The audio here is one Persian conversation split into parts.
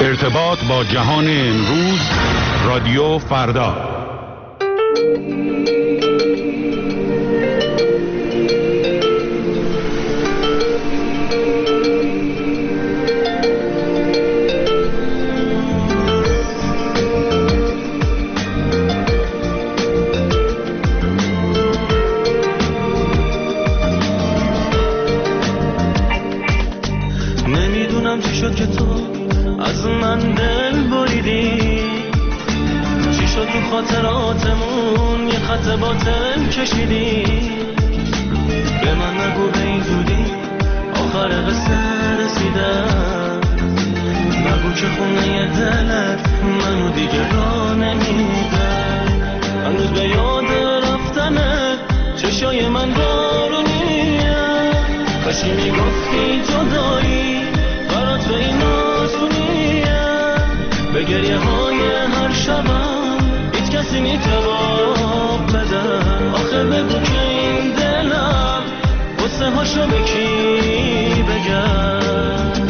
ارتباط با جهان امروز، رادیو فردا. نمیدونم چی شد که تو از من دل بریدی، چی شد تو خاطراتمون یه خط باطل کشیدی. به من نگو به این زودی آخر قصه رسیدم، نگو که خونه دلت منو دیگه راه نمیدم. هنوز به یاد رفتنت چشای من بارونیه، کاشی میگفتی جدایی برات به این آسونیه. به گریه های هر شبم هیچ کسی میتواب بده. آخه بگو که این دلم قصه هاشو به کی بگم.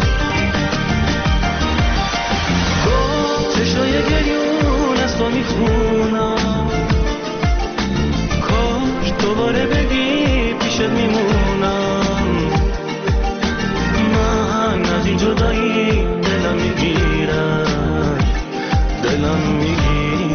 با چشای گریون از تو میخونم، کاش دوباره بگی پیشت میمونم. من از این جدایی دلم میگیرم، دلم میگیرم.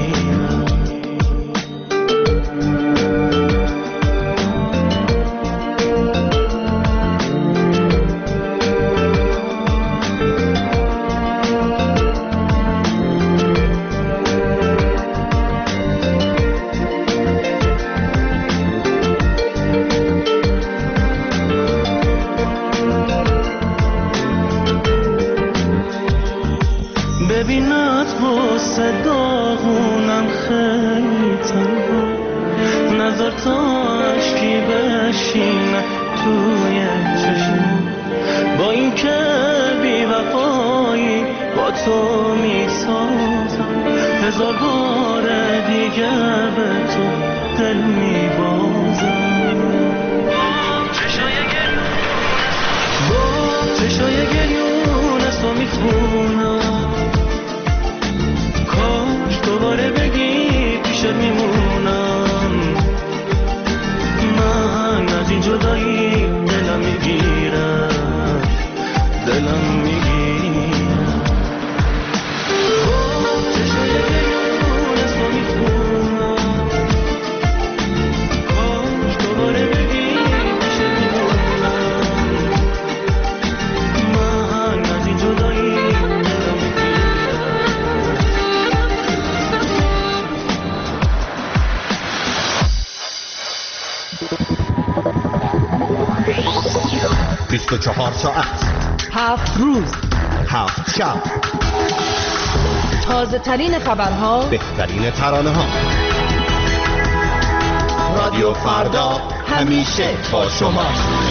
ببینت واسه داغونم خیلی تنها، نظر تا عشقی بشینه توی چشم. با این که بی وفایی با تو میسازم، هزار بار دیگه به تو دل میبازم. با چشای گریون از تو میخونم، کاش دوباره بگی پیشت میمونم. من از این جدایی دلم میگیرم، دلم میگیرم. با چشای گریون از تو میخونم، کاش دوباره بگی پیشت میمونم. من از این جدایی دلم میگیرم. 24 ساعت، 7 روز، 7 شب، تازه ترین خبرها، بهترین ترانه ها. رادیو فردا همیشه با شما.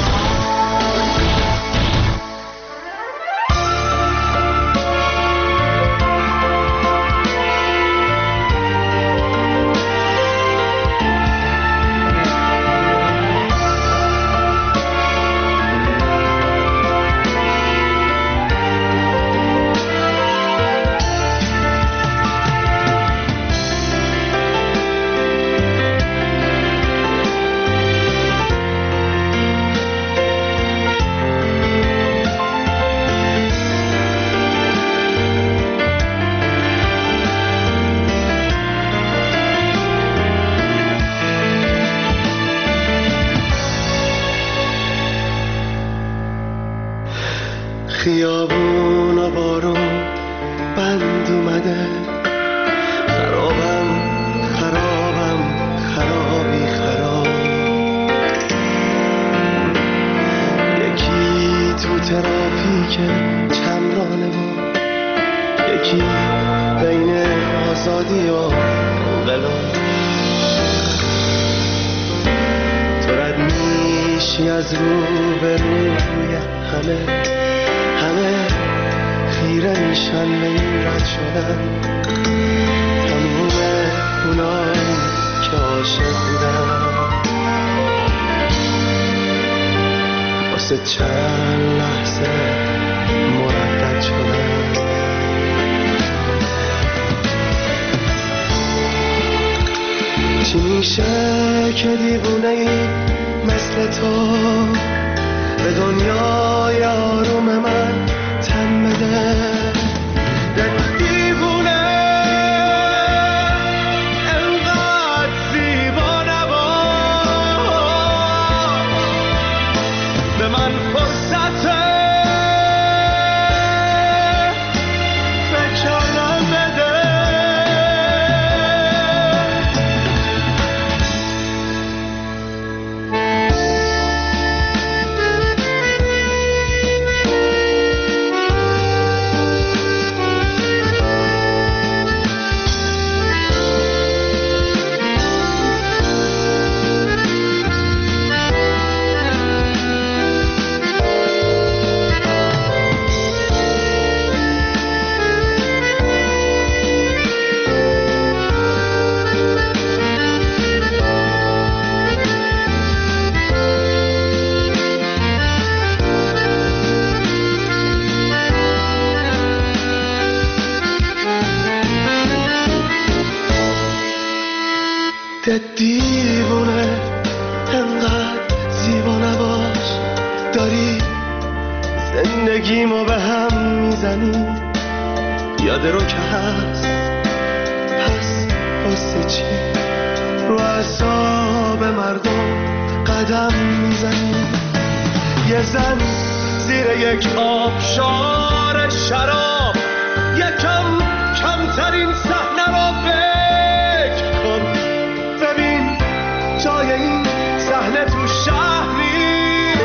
خیابون و بارون بند اومده، خرابم خرابم خرابی خراب. یکی تو ترافیک چمرانه و یکی بین آزادی و انقلاب. تو رد میشی از رو به روی همه خیره میشن به این رد شدن. تموم اونایی که عاشق بودن واسه چند لحظه مردد شدن. میشه که دیوونه ای مثل تو به دنیای آروم من تن بده. دیوونه انقدر زیبا نباش، به من فرصت فکر کردن بده. دیوونه انقدر زیبا نباش، داری زندگیمو به هم میزنی. یاد رو که هست، پس واسه چی رو اعصاب مردم قدم میزنی؟ یه زن زیر یک آبشار شراب، یکم کمترین صحنه رو فکر کن. ببین جای این صحنه تو شهر نیست.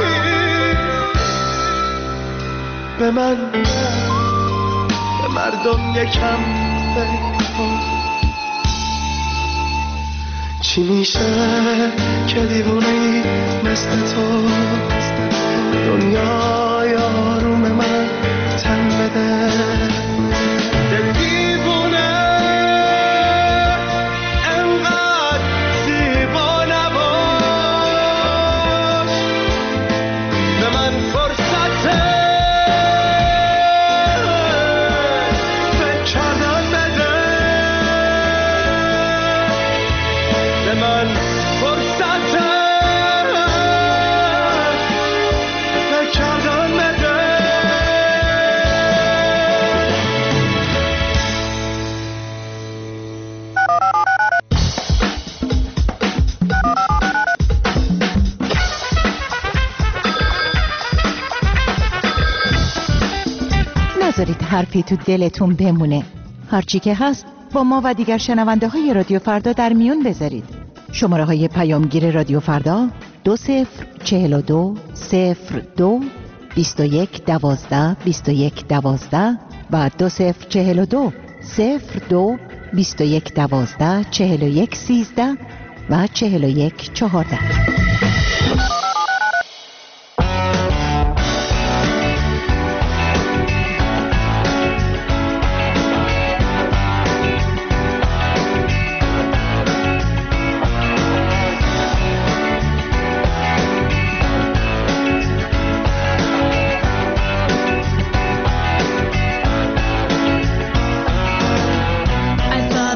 به من، به مردم یکم فکر کن. چی میشه که دیوونه‌ای مثل تو دنیای آروم من تن بده. نذارید حرفی تو دلتون بمونه. هرچی که هست با ما و دیگر شنونده های رادیو فردا در میون بذارید. شماره های پیامگیر رادیو فردا 2042 02 21 12 21 12 و 2042 02 21 12 41 13 و 41 14.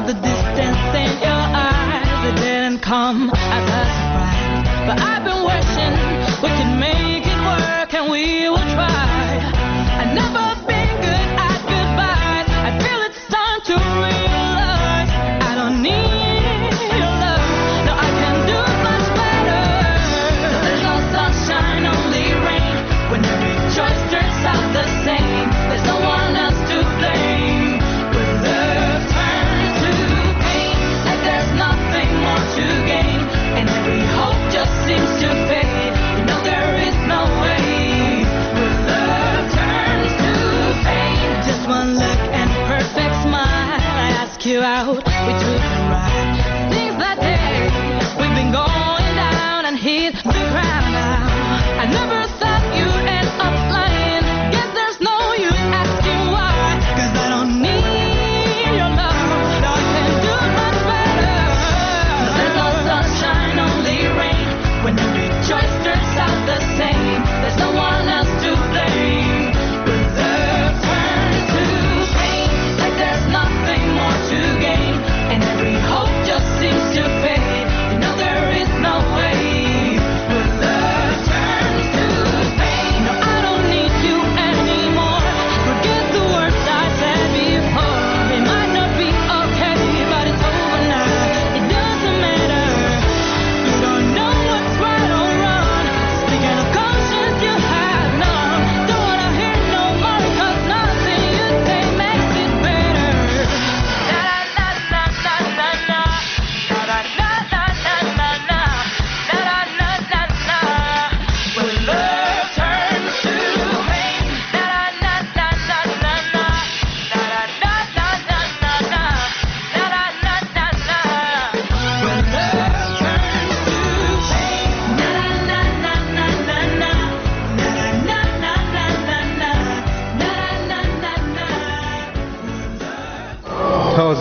Come as a surprise, but I've been waiting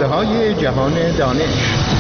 های جهان دانش.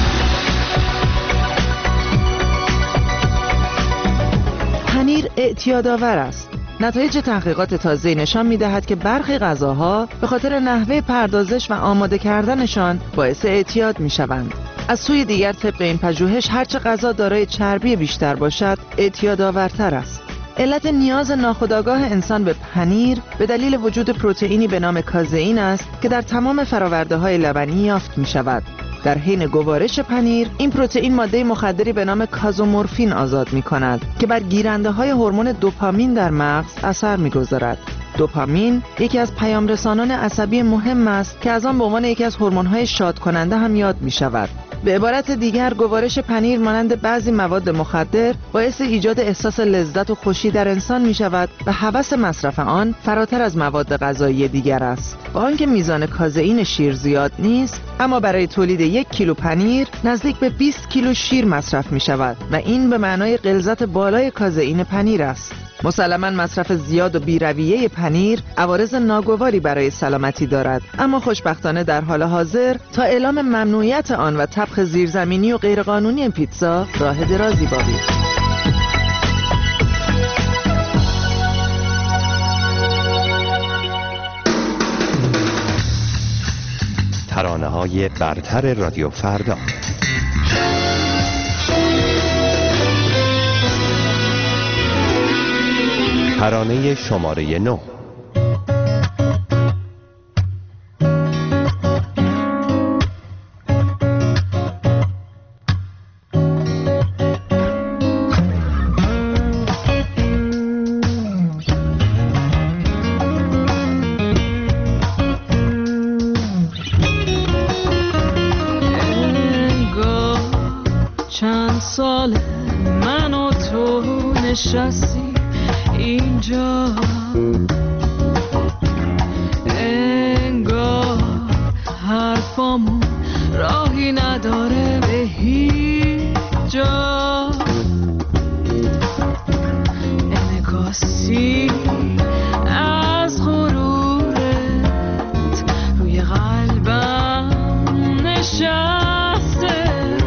پنیر اعتیادآور است. نتایج تحقیقات تازه نشان می‌دهد که برخی غذاها به خاطر نحوه پردازش و آماده کردنشان باعث اعتیاد می‌شوند. از سوی دیگر طبق این پژوهش هرچه غذا دارای چربی بیشتر باشد اعتیادآورتر است. علت نیاز ناخودآگاه انسان به پنیر به دلیل وجود پروتئینی به نام کازئین است که در تمام فرآورده‌های لبنی یافت می‌شود. در حین گوارش پنیر این پروتئین ماده مخدری به نام کازومورفین آزاد می‌کند که بر گیرنده‌های هورمون دوپامین در مغز اثر می‌گذارد. دوپامین یکی از پیامرسانان عصبی مهم است که از آن به عنوان یکی از هورمون‌های شادکننده هم یاد می‌شود. به عبارت دیگر گوارش پنیر مانند بعضی مواد مخدر باعث ایجاد احساس لذت و خوشی در انسان می شود و هوس مصرف آن فراتر از مواد غذایی دیگر است. با آنکه میزان کازئین شیر زیاد نیست، اما برای تولید 1 کیلو پنیر نزدیک به 20 کیلو شیر مصرف می شود و این به معنای غلظت بالای کازئین پنیر است. مسلماً مصرف زیاد و بی‌رویه پنیر عوارض ناگواری برای سلامتی دارد، اما خوشبختانه در حال حاضر تا اعلام ممنوعیت آن و طبخ زیرزمینی و غیرقانونی پیتزا راه درازی باقی است. ترانه‌های برتر رادیو فردا. ترانه شماره 9. چند سال من و تو نشستی اینجا، انگار حرفامون راهی نداره به هیچ جا. انعکاسی از غرورت روی قلبم نشسته،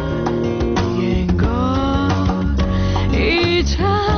انگار هیچ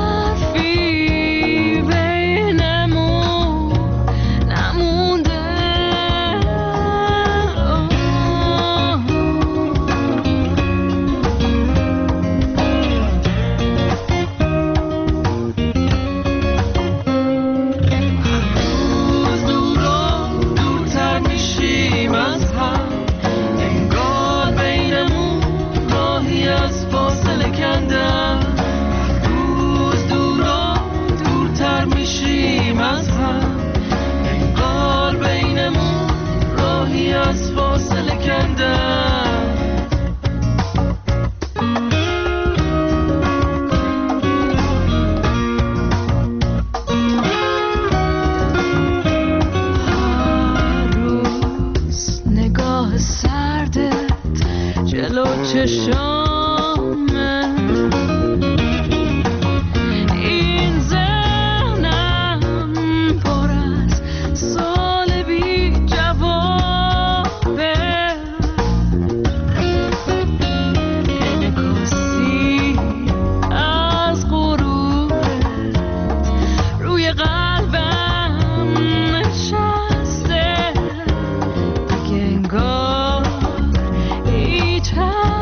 این ذهنم پر از سوال بی جوابه، انعکاسی از غرورت روی قلبم نشسته، دیگه انگار هیچ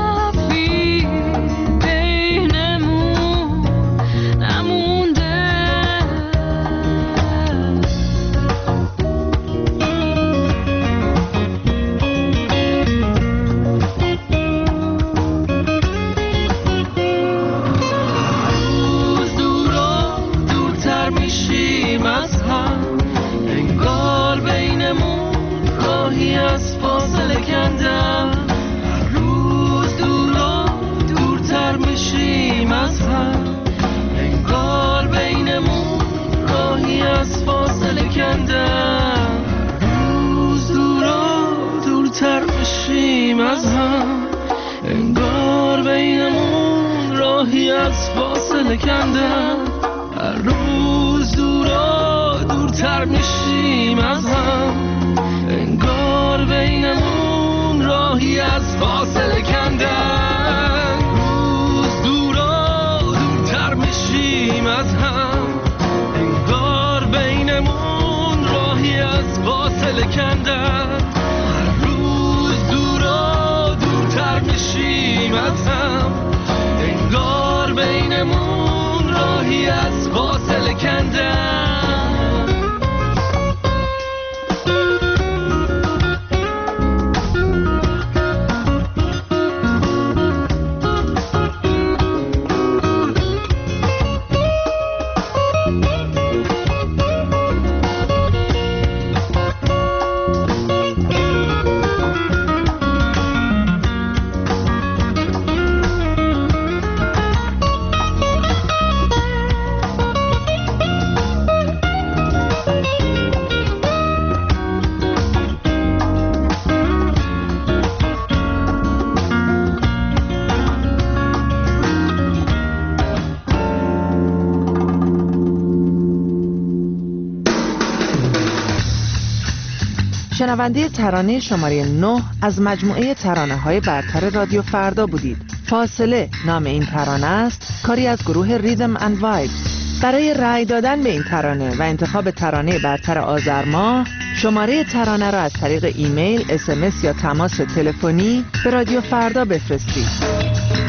انگار بینمون راهی از فاصله کندم، هر روز دورتر میشیم از هم، انگار بینمون راهی فاصله کندن، هر روز دورا دورتر میشیم از هم، انگار بینمون راهی از فاصله کندن. شنونده ترانه شماره 9 از مجموعه ترانه‌های برتر رادیو فردا بودید. فاصله نام این ترانه است، کاری از گروه ریدم اند وایبز. برای رأی دادن به این ترانه و انتخاب ترانه برتر آذر ماه، شماره ترانه را از طریق ایمیل، SMS یا تماس تلفنی به رادیو فردا بفرستید.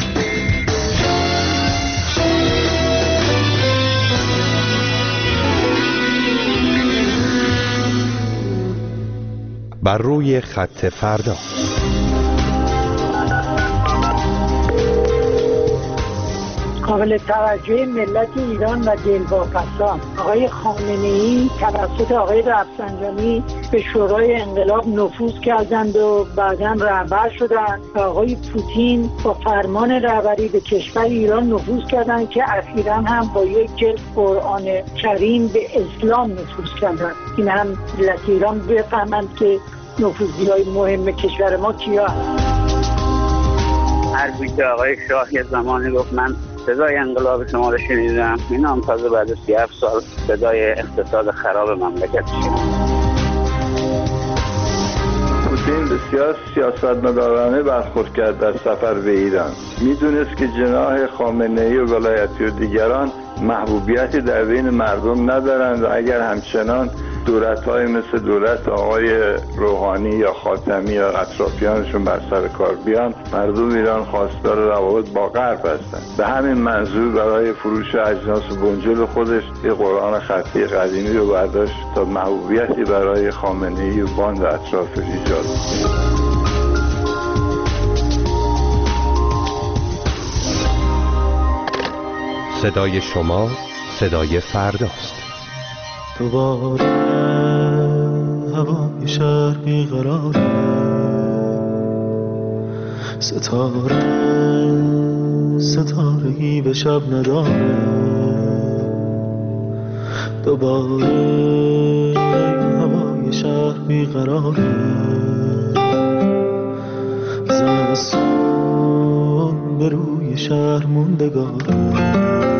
بر روی خط فردا. قابل توجه ملت ایران و دلواپسان، آقای خامنه‌ای توسط آقای رفسنجانی به شورای انقلاب نفوذ کردند و بعداً رهبر شدند و آقای پوتین با فرمان رهبری به کشور ایران نفوذ کردند که اخیراً هم با یک جلد قرآن کریم به اسلام نفوذ کردند. این هم ملت ایران بفهمند که نفوذی‌های مهم کشور ما کیا هستند. هر بیت آقای شاه یه زمانی گفت من صدای انقلاب شما رو شنیدم، این هم تازه بعد از 37 سال صدای اقتصاد خراب مملکت شد. پوتین بسیار سیاستمدارانه برخورد کرد در سفر به ایران. میدونست که جناح خامنه‌ای و ولایتی و دیگران محبوبیتی در بین مردم ندارند و اگر همچنان دولت‌های مثل دولت آقای روحانی یا خاتمی یا اطرافیانشون بر سر کار بیان، مردم ایران خواستار روابط با غرب هستند. به همین منظور برای فروش اجناس و بنجل خودش یه قرآن خطی قدیمی رو برداشت تا محبوبیتی برای خامنه‌ای و باند اطرافش ایجاد کنه. صدای شما صدای فرداست. دوباره هوای شهر بیقراره، ستارگی به شب نداره. دوباره هوای شهر بیقراره، زمستون به روی شهر موندگاره.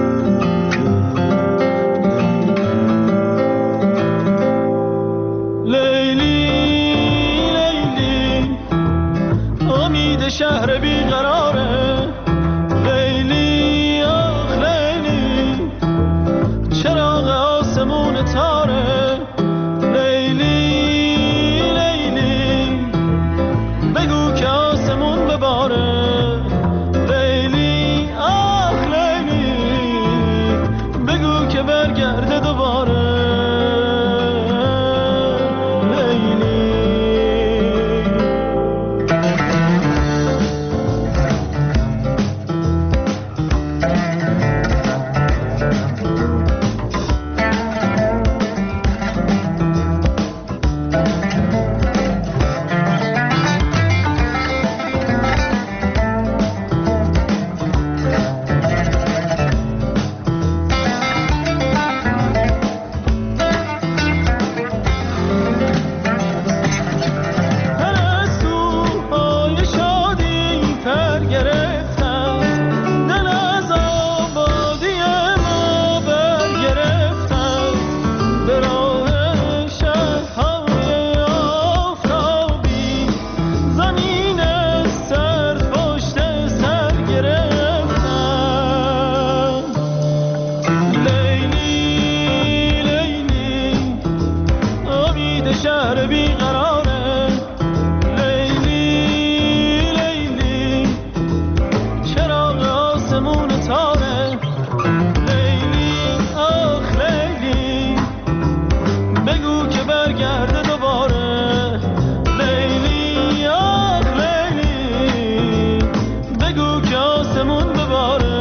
شهر بیقراره، لیلی آخ لیلی، چراغ آسمون تاره. لیلی لیلی، بگو که آسمون بباره. لیلی آخ لیلی، بگو که برگرده دوباره. شهر بیقراره. لیلی لیلی چراغ آسمون تاره. لیلی آخ لیلی بگو که برگرده دوباره. لیلی آخ لیلی بگو که آسمون بباره.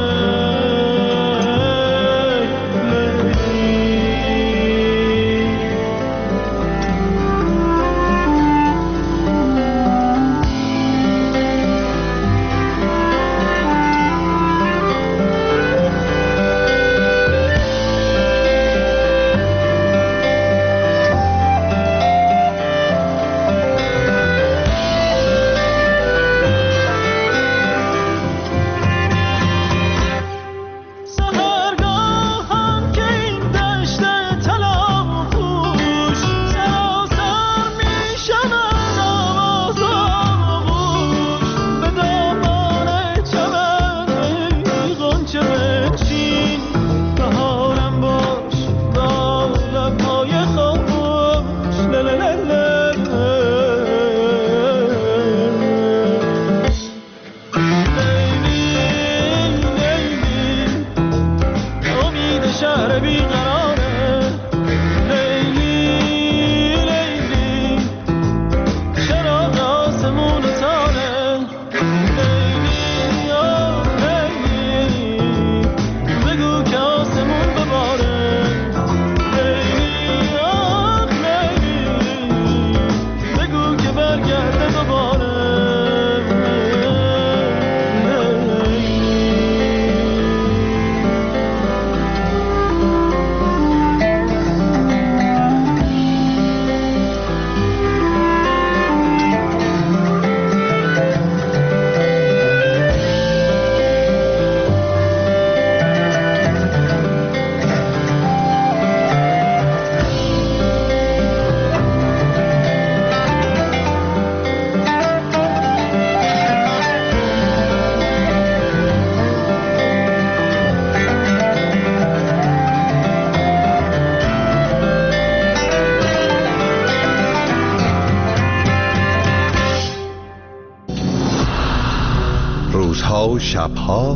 روزها و شبها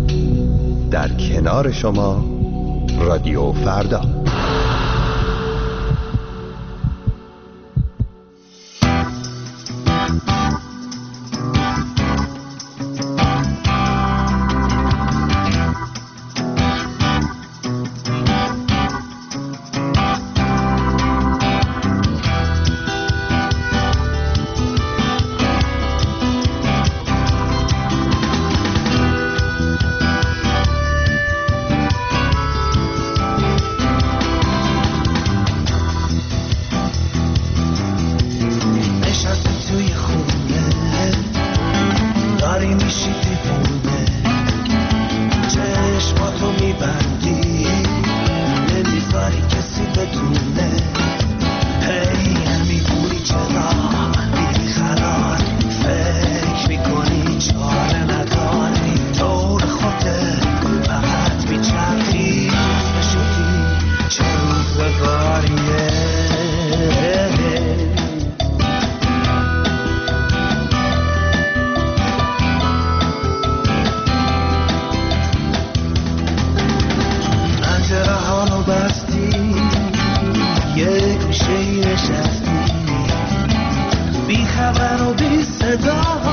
در کنار شما رادیو فردا. یک میشه نشستی بی خبر و بی صدا